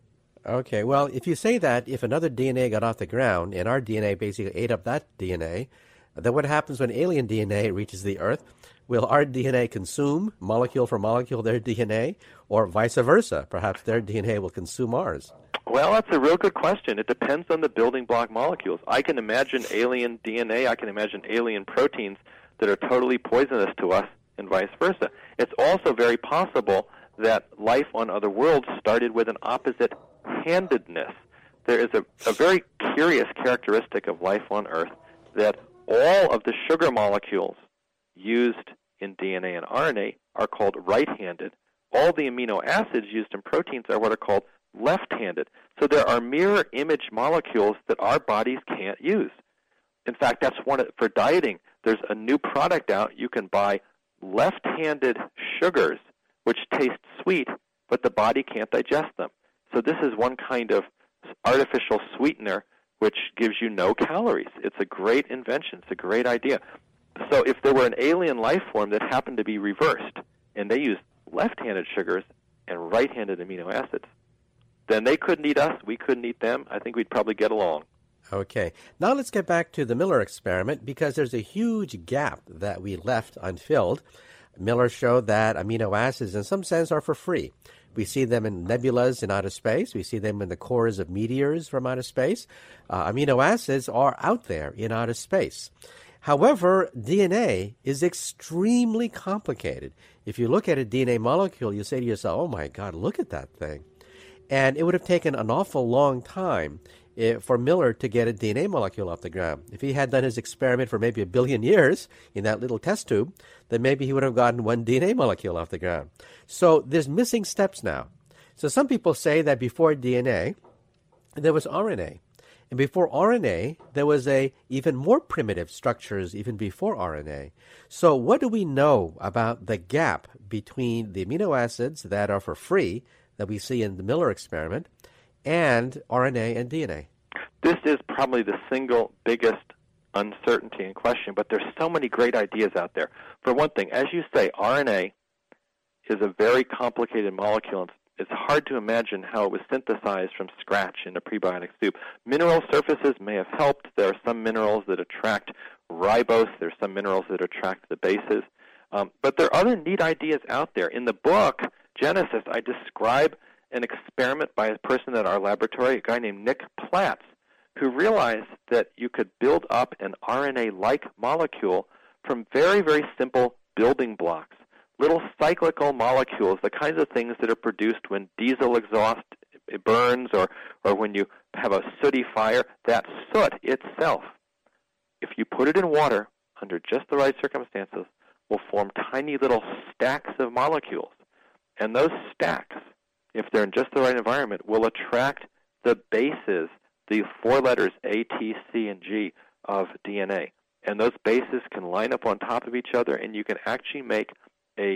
[SPEAKER 2] Okay, well, if you say that if another DNA got off the ground and our DNA basically ate up that DNA, then what happens when alien DNA reaches the Earth? Will our DNA consume, molecule for molecule, their DNA, or vice versa? Perhaps their DNA will consume ours.
[SPEAKER 3] Well, that's a real good question. It depends on the building block molecules. I can imagine alien DNA, I can imagine alien proteins that are totally poisonous to us, and vice versa. It's also very possible that life on other worlds started with an opposite handedness. There is a very curious characteristic of life on Earth that all of the sugar molecules used in DNA and RNA are called right-handed. All the amino acids used in proteins are what are called left-handed. So there are mirror image molecules that our bodies can't use. In fact, that's for dieting. There's a new product out. You can buy left-handed sugars, which taste sweet, but the body can't digest them. So this is one kind of artificial sweetener which gives you no calories. It's a great invention. It's a great idea. So if there were an alien life form that happened to be reversed, and they used left-handed sugars and right-handed amino acids, then they couldn't eat us, we couldn't eat them. I think we'd probably get along.
[SPEAKER 2] Okay. Now let's get back to the Miller experiment, because there's a huge gap that we left unfilled. Miller showed that amino acids, in some sense, are for free. We see them in nebulas in outer space. We see them in the cores of meteors from outer space. Amino acids are out there in outer space. However, DNA is extremely complicated. If you look at a DNA molecule, you say to yourself, oh my God, look at that thing. And it would have taken an awful long time for Miller to get a DNA molecule off the ground. If he had done his experiment for maybe 1 billion years in that little test tube, then maybe he would have gotten one DNA molecule off the ground. So there's missing steps now. So some people say that before DNA, there was RNA. And before RNA, there was even more primitive structures even before RNA. So what do we know about the gap between the amino acids that are for free that we see in the Miller experiment and RNA and DNA?
[SPEAKER 3] This is probably the single biggest uncertainty in question, but there's so many great ideas out there. For one thing, as you say, RNA is a very complicated molecule. It's hard to imagine how it was synthesized from scratch in a prebiotic soup. Mineral surfaces may have helped. There are some minerals that attract ribose. There are some minerals that attract the bases. But there are other neat ideas out there. In the book, Genesis, I describe an experiment by a person at our laboratory, a guy named Nick Platts, who realized that you could build up an RNA-like molecule from very, very simple building blocks, little cyclical molecules, the kinds of things that are produced when diesel exhaust burns or when you have a sooty fire. That soot itself, if you put it in water under just the right circumstances, will form tiny little stacks of molecules. And those stacks, if they're in just the right environment, will attract the bases, the 4 letters A, T, C, and G of DNA. And those bases can line up on top of each other, and you can actually make a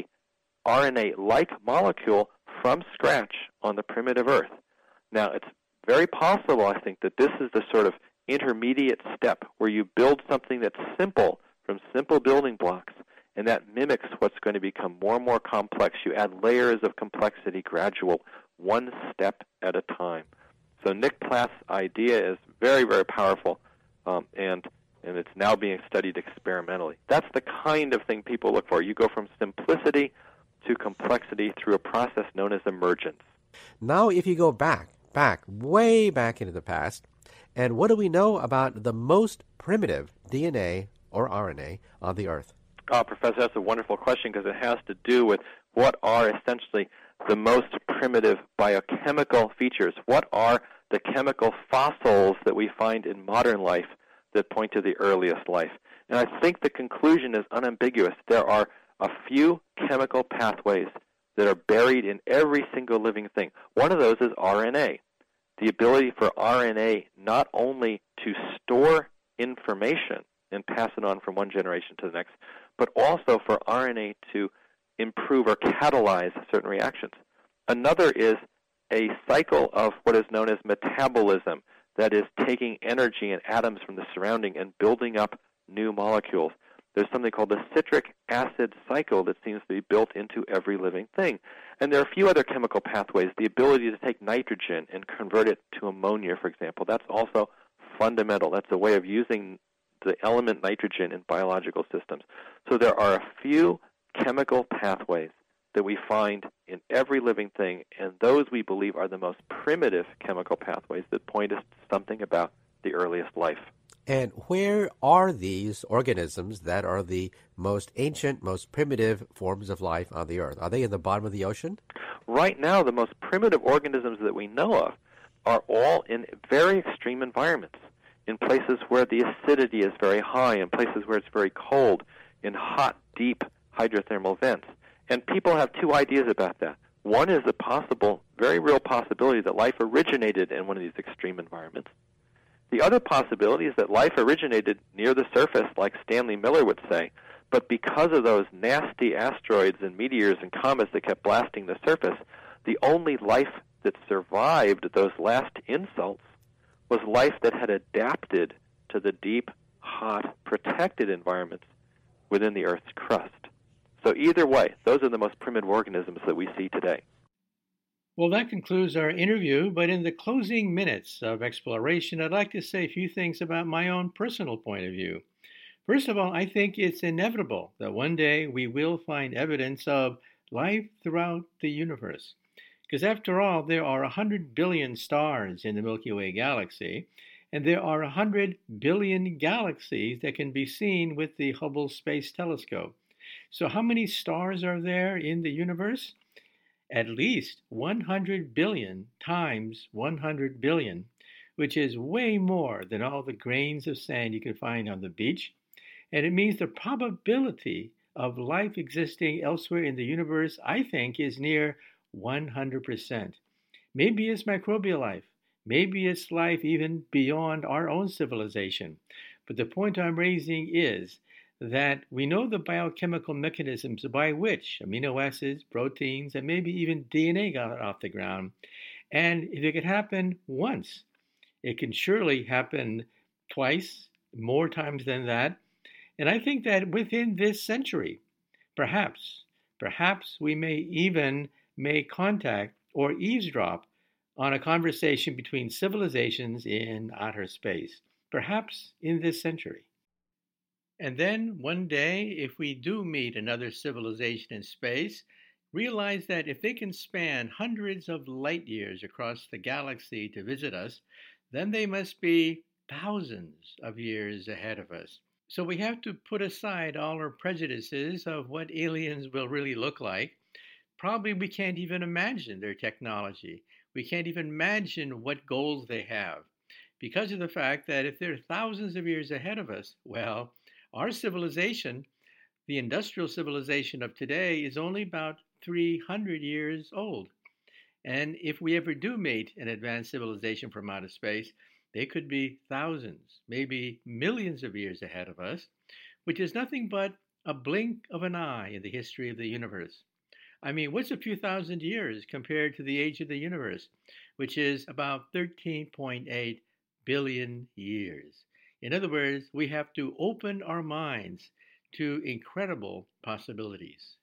[SPEAKER 3] RNA-like molecule from scratch on the primitive Earth. Now, it's very possible, I think, that this is the sort of intermediate step where you build something that's simple from simple building blocks, and that mimics what's going to become more and more complex. You add layers of complexity, gradual, one step at a time. So Nick Plath's idea is very, very powerful, and it's now being studied experimentally. That's the kind of thing people look for. You go from simplicity to complexity through a process known as emergence.
[SPEAKER 2] Now, if you go back, way back into the past, and what do we know about the most primitive DNA or RNA on the Earth?
[SPEAKER 3] Professor, that's a wonderful question because it has to do with what are essentially the most primitive biochemical features. What are the chemical fossils that we find in modern life that point to the earliest life? And I think the conclusion is unambiguous. There are a few chemical pathways that are buried in every single living thing. One of those is RNA, the ability for RNA not only to store information and pass it on from one generation to the next, but also for RNA to improve or catalyze certain reactions. Another is a cycle of what is known as metabolism, that is taking energy and atoms from the surrounding and building up new molecules. There's something called the citric acid cycle that seems to be built into every living thing. And there are a few other chemical pathways. The ability to take nitrogen and convert it to ammonia, for example, that's also fundamental. That's a way of using the element nitrogen in biological systems. So there are a few chemical pathways that we find in every living thing, and those we believe are the most primitive chemical pathways that point us to something about the earliest life.
[SPEAKER 2] And where are these organisms that are the most ancient, most primitive forms of life on the Earth? Are they in the bottom of the ocean?
[SPEAKER 3] Right now, the most primitive organisms that we know of are all in very extreme environments, in places where the acidity is very high, in places where it's very cold, in hot, deep hydrothermal vents. And people have two ideas about that. One is the possible, very real possibility that life originated in one of these extreme environments. The other possibility is that life originated near the surface, like Stanley Miller would say, but because of those nasty asteroids and meteors and comets that kept blasting the surface, the only life that survived those last insults was life that had adapted to the deep, hot, protected environments within the Earth's crust. So either way, those are the most primitive organisms that we see today.
[SPEAKER 1] Well, that concludes our interview, but in the closing minutes of exploration, I'd like to say a few things about my own personal point of view. First of all, I think it's inevitable that one day we will find evidence of life throughout the universe. Because after all, there are 100 billion stars in the Milky Way galaxy, and there are 100 billion galaxies that can be seen with the Hubble Space Telescope. So how many stars are there in the universe? At least 100 billion times 100 billion, which is way more than all the grains of sand you can find on the beach. And it means the probability of life existing elsewhere in the universe, I think, is near 100%. Maybe it's microbial life. Maybe it's life even beyond our own civilization. But the point I'm raising is that we know the biochemical mechanisms by which amino acids, proteins, and maybe even DNA got off the ground. And if it could happen once, it can surely happen twice, more times than that. And I think that within this century, perhaps we may even make contact or eavesdrop on a conversation between civilizations in outer space, perhaps in this century. And then one day, if we do meet another civilization in space, realize that if they can span hundreds of light years across the galaxy to visit us, then they must be thousands of years ahead of us. So we have to put aside all our prejudices of what aliens will really look like. Probably we can't even imagine their technology. We can't even imagine what goals they have, because of the fact that if they're thousands of years ahead of us, well, Our civilization, the industrial civilization of today, is only about 300 years old. And if we ever do meet an advanced civilization from outer space, they could be thousands, maybe millions of years ahead of us, which is nothing but a blink of an eye in the history of the universe. I mean, what's a few thousand years compared to the age of the universe, which is about 13.8 billion years? In other words, we have to open our minds to incredible possibilities.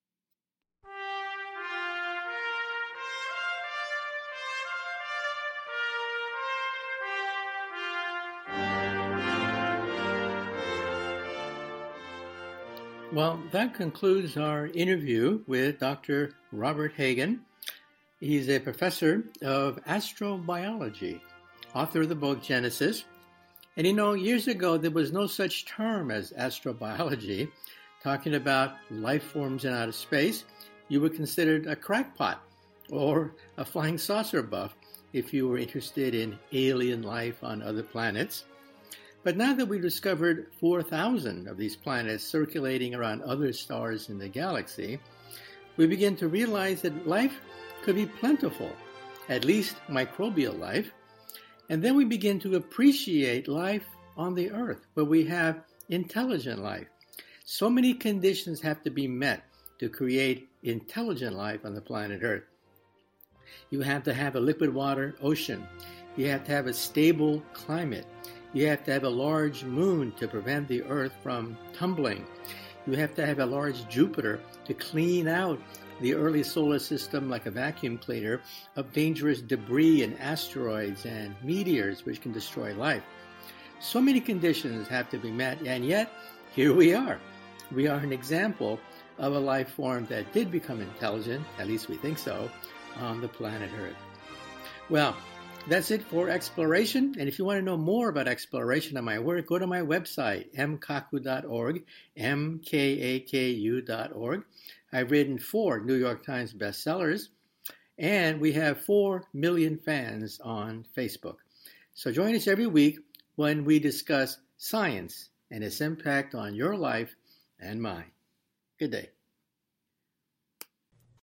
[SPEAKER 1] Well, that concludes our interview with Dr. Robert Hagen. He's a professor of astrobiology, author of the book Genesis. And years ago, there was no such term as astrobiology. Talking about life forms in outer space, you were considered a crackpot or a flying saucer buff if you were interested in alien life on other planets. But now that we've discovered 4,000 of these planets circulating around other stars in the galaxy, we begin to realize that life could be plentiful, at least microbial life. And then we begin to appreciate life on the Earth, where we have intelligent life. So many conditions have to be met to create intelligent life on the planet Earth. You have to have a liquid water ocean. You have to have a stable climate. You have to have a large moon to prevent the Earth from tumbling. You have to have a large Jupiter to clean out the early solar system like a vacuum cleaner of dangerous debris and asteroids and meteors which can destroy life. So many conditions have to be met, and yet here we are. We are an example of a life form that did become intelligent, at least we think so, on the planet Earth. Well, that's it for exploration. And if you want to know more about exploration and my work, go to my website, mkaku.org, mkaku.org. I've written 4 New York Times bestsellers, and we have 4 million fans on Facebook. So join us every week when we discuss science and its impact on your life and mine. Good day.